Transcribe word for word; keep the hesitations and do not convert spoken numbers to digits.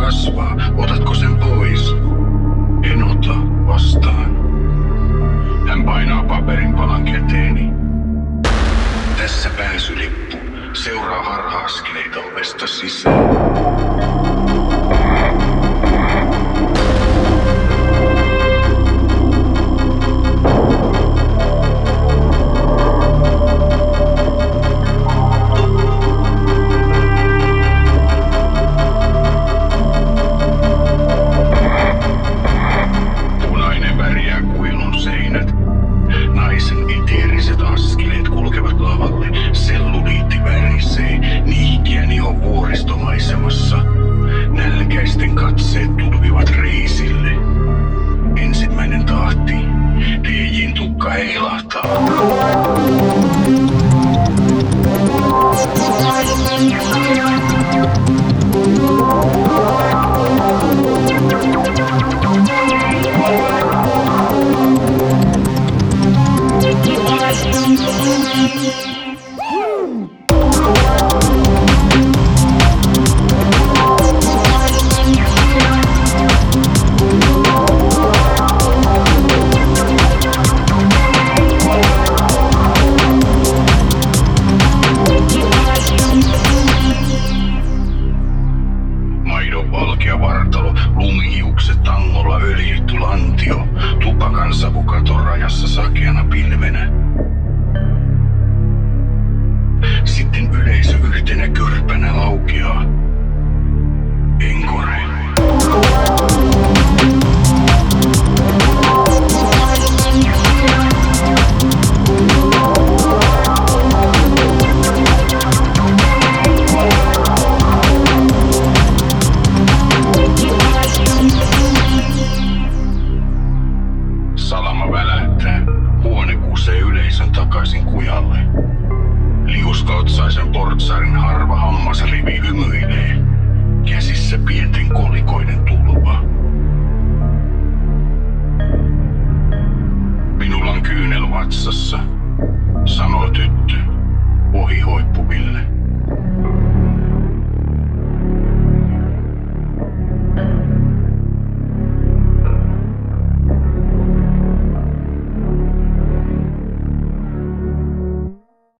kasvaa. Otatko sen pois? En ota vastaan. Hän painaa paperin palan käteeni. Tässä pääsylippu. Seuraa harha-askeleita ovesta sisään. Punainen värjää kuilun seinät. Naisen eteeriset askeleet kulkevat lavalle. Selluliitti värisee. Niihkiä niho vuoristomaisemassa. Nälkäisten katseet tulvivat reisille. Ensimmäinen tahti. D J:n tukka heilahtaa. Maidon valkea vartalo, lumihiukset tangolla öljytty lantio, tupakan savu katon rajassa sakeana pilvenä. Sitten yleisö yhtenä kyrpänä laukeaa.